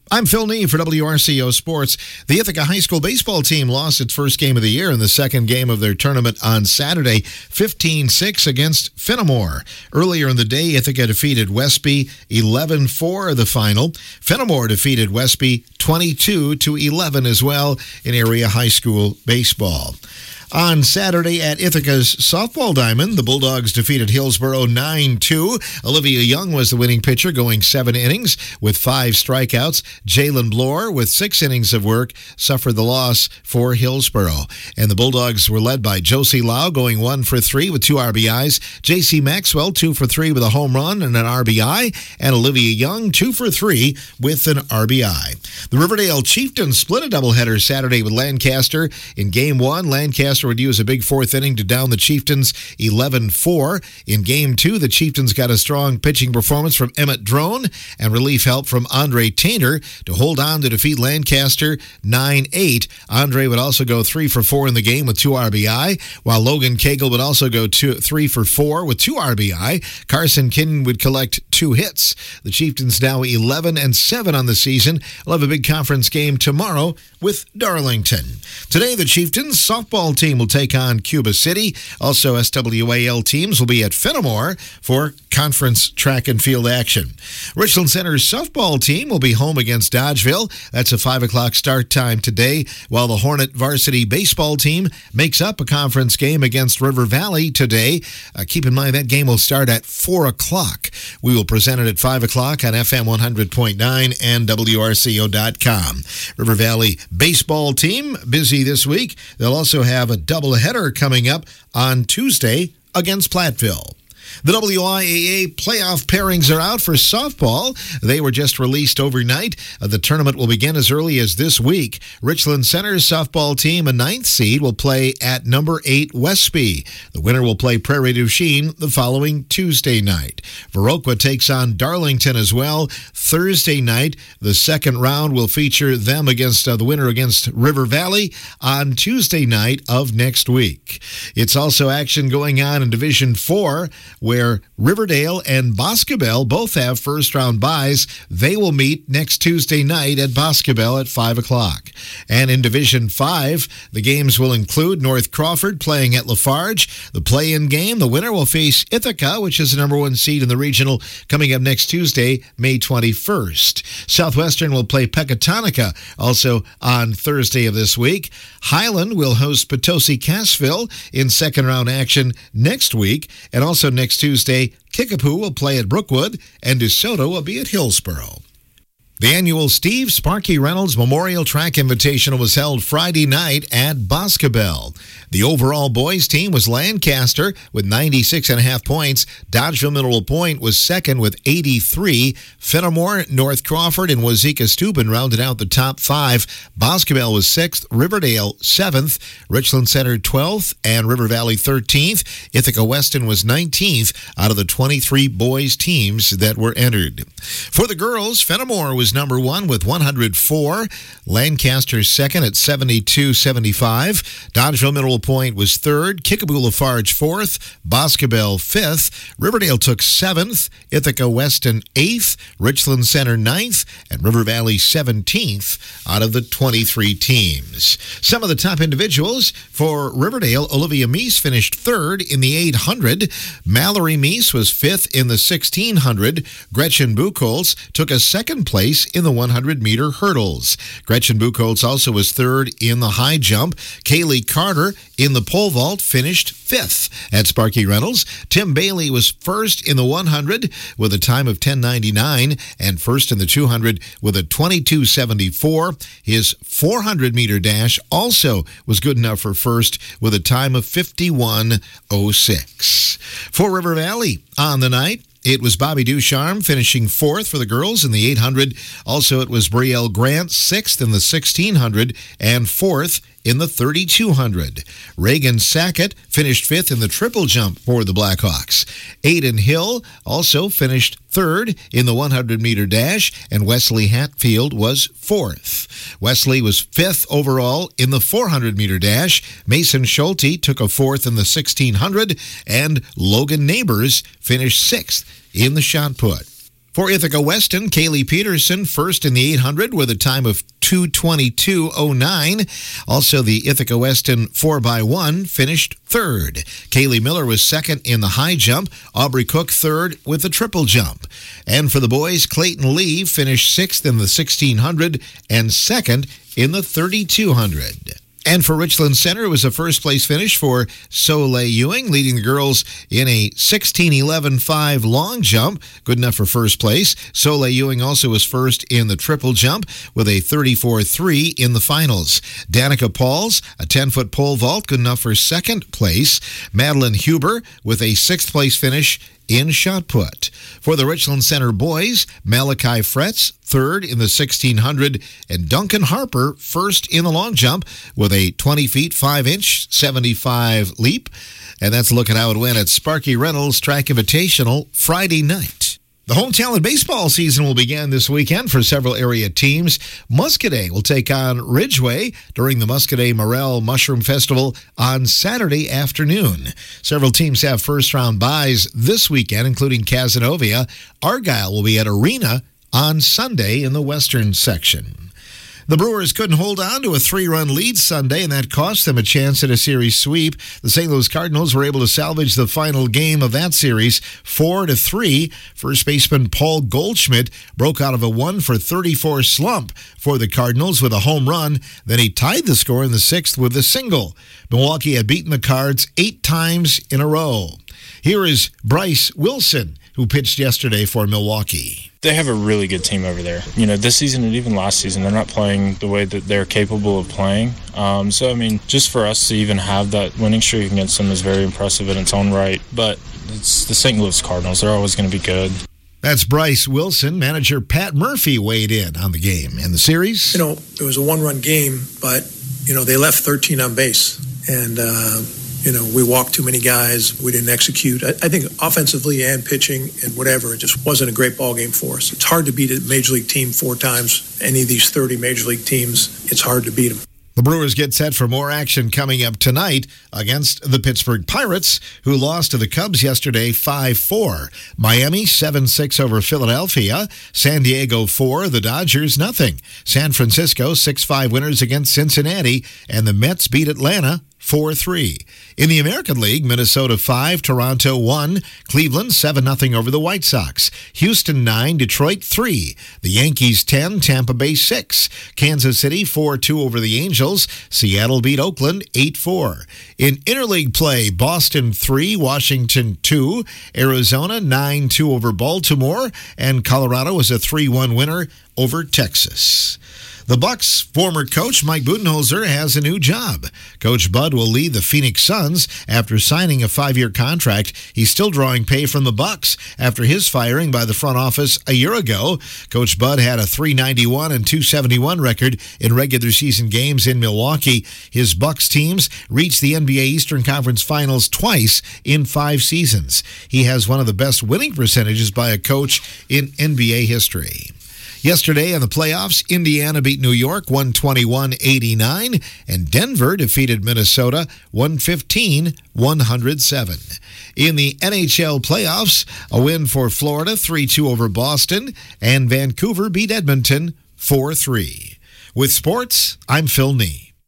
I'm Phil Nee for WRCO Sports. The Ithaca High School baseball team lost its first game of the year in the second game of their tournament on Saturday, 15-6 against Fenimore. Earlier in the day, Ithaca defeated Westby 11-4 the final. Fenimore defeated Westby 22-11 as well in area high school baseball. On Saturday at Ithaca's softball diamond, the Bulldogs defeated Hillsboro 9-2. Olivia Young was the winning pitcher, going 7 innings with 5 strikeouts. Jalen Bloor, with 6 innings of work, suffered the loss for Hillsboro. And the Bulldogs were led by Josie Lau, going 1 for 3 with 2 RBIs. J.C. Maxwell, 2 for 3 with a home run and an RBI. And Olivia Young, 2 for 3 with an RBI. The Riverdale Chieftains split a doubleheader Saturday with Lancaster. In Game 1, Lancaster would use a big 4th inning to down the Chieftains 11-4. In Game 2, the Chieftains got a strong pitching performance from Emmett Drone and relief help from Andre Tainter to hold on to defeat Lancaster 9-8. Andre would also go 3 for 4 in the game with 2 RBI, while Logan Cagle would also go 3 for 4 with 2 RBI. Carson Kinnon would collect 2 hits. The Chieftains now 11-7 on the season. We'll have a big conference game tomorrow with Darlington. Today, the Chieftains softball team will take on Cuba City. Also, SWAL teams will be at Fenimore for conference track and field action. Richland Center's softball team will be home against Dodgeville. That's a 5 o'clock start time today, while the Hornet varsity baseball team makes up a conference game against River Valley today. Keep in mind that game will start at 4 o'clock. We will present it at 5 o'clock on FM 100.9 and WRCO.com. River Valley baseball team busy this week. They'll also have a doubleheader coming up on Tuesday against Platteville. The WIAA playoff pairings are out for softball. They were just released overnight. The tournament will begin as early as this week. Richland Center's softball team, a 9th seed, will play at number 8 Westby. The winner will play Prairie du Chien the following Tuesday night. Viroqua takes on Darlington as well Thursday night. The second round will feature them against the winner against River Valley on Tuesday night of next week. It's also action going on in Division 4, where Riverdale and Boscobel both have first-round byes. They will meet next Tuesday night at Boscobel at 5 o'clock. And in Division 5, the games will include North Crawford playing at Lafarge. The play-in game, the winner will face Ithaca, which is the number 1 seed in the regional, coming up next Tuesday, May 21st. Southwestern will play Pecatonica also on Thursday of this week. Highland will host Potosi Cassville in second-round action next week, and also next Tuesday, Kickapoo will play at Brookwood, and DeSoto will be at Hillsboro. The annual Steve Sparky Reynolds Memorial Track Invitational was held Friday night at Boscobel. The overall boys team was Lancaster with 96.5 points. Dodgeville Mineral Point was second with 83. Fenimore, North Crawford, and Wazeeka-Steuben rounded out the top 5. Boscobel was 6th, Riverdale 7th, Richland Center 12th, and River Valley 13th. Ithaca Weston was 19th out of the 23 boys teams that were entered. For the girls, Fenimore was number 1 with 104. Lancaster second at 72-75. Dodgeville Mineral Point was 3rd. Kickapoo Lafarge 4th. Boscobel 5th. Riverdale took 7th. Ithaca Weston 8th. Richland Center 9th. And River Valley 17th out of the 23 teams. Some of the top individuals for Riverdale: Olivia Meese finished 3rd in the 800. Mallory Meese was 5th in the 1600. Gretchen Buchholz took a 2nd place in the 100-meter hurdles. Gretchen Buchholz also was 3rd in the high jump. Kaylee Carter in the pole vault finished 5th at Sparky Reynolds. Tim Bailey was 1st in the 100 with a time of 10:99 and 1st in the 200 with a 22:74. His 400-meter dash also was good enough for 1st with a time of 51:06. For River Valley on the night, it was Bobby Ducharme finishing 4th for the girls in the 800. Also, it was Brielle Grant 6th in the 1600 and 4th in the 3200. Reagan Sackett finished 5th in the triple jump for the Blackhawks. Aiden Hill also finished 3rd in the 100-meter dash, and Wesley Hatfield was 4th. Wesley was 5th overall in the 400-meter dash. Mason Schulte took a 4th in the 1600, and Logan Neighbors finished 6th in the shot put. For Ithaca Weston, Kaylee Peterson first in the 800 with a time of 2:22.09. Also, the Ithaca Weston 4x1 finished third. Kaylee Miller was second in the high jump. Aubrey Cook third with the triple jump. And for the boys, Clayton Lee finished sixth in the 1600 and second in the 3200. And for Richland Center, it was a first-place finish for Soleil Ewing, leading the girls in a 16:11.5 long jump, good enough for first place. Soleil Ewing also was first in the triple jump with a 34.3 in the finals. Danica Pauls, a 10-foot pole vault, good enough for second place. Madeline Huber with a sixth-place finish in shot put. For the Richland Center boys, Malachi Fretz, third in the 1600, and Duncan Harper, first in the long jump with a 20 feet 5 inch 75 leap. And that's a look at how it went at Sparky Reynolds Track Invitational Friday night. The home talent baseball season will begin this weekend for several area teams. Muscadet will take on Ridgeway during the Muscadet Morel Mushroom Festival on Saturday afternoon. Several teams have first-round byes this weekend, including Cazenovia. Argyle will be at Arena on Sunday in the Western section. The Brewers couldn't hold on to a 3-run lead Sunday, and that cost them a chance at a series sweep. The St. Louis Cardinals were able to salvage the final game of that series 4-3. First baseman Paul Goldschmidt broke out of a 1-for-34 slump for the Cardinals with a home run. Then he tied the score in the sixth with a single. Milwaukee had beaten the Cards 8 times in a row. Here is Bryce Wilson, who pitched yesterday for Milwaukee. They have a really good team over there. You know, this season and even last season, they're not playing the way that they're capable of playing. Just for us to even have that winning streak against them is very impressive in its own right. But it's the St. Louis Cardinals. They're always going to be good. That's Bryce Wilson. Manager Pat Murphy weighed in on the game and the series. You know, it was a one-run game, but, they left 13 on base. And, we walked too many guys. We didn't execute. I think offensively and pitching and whatever, it just wasn't a great ball game for us. It's hard to beat a Major League team 4 times. Any of these 30 Major League teams, it's hard to beat them. The Brewers get set for more action coming up tonight against the Pittsburgh Pirates, who lost to the Cubs yesterday 5-4. Miami 7-6 over Philadelphia. San Diego 4, the Dodgers nothing. San Francisco 6-5 winners against Cincinnati, and the Mets beat Atlanta 4-3. In the American League, Minnesota 5, Toronto 1, Cleveland 7-0 over the White Sox, Houston 9, Detroit 3, the Yankees 10, Tampa Bay 6, Kansas City 4-2 over the Angels, Seattle beat Oakland 8-4. In interleague play, Boston 3, Washington 2, Arizona 9-2 over Baltimore, and Colorado was a 3-1 winner over Texas. The Bucks' former coach Mike Budenholzer has a new job. Coach Bud will lead the Phoenix Suns after signing a 5-year contract. He's still drawing pay from the Bucks after his firing by the front office a year ago. Coach Bud had a .391 and .271 record in regular season games in Milwaukee. His Bucks teams reached the NBA Eastern Conference Finals twice in 5 seasons. He has one of the best winning percentages by a coach in NBA history. Yesterday in the playoffs, Indiana beat New York 121-89, and Denver defeated Minnesota 115-107. In the NHL playoffs, a win for Florida 3-2 over Boston, and Vancouver beat Edmonton 4-3. With sports, I'm Phil Nee.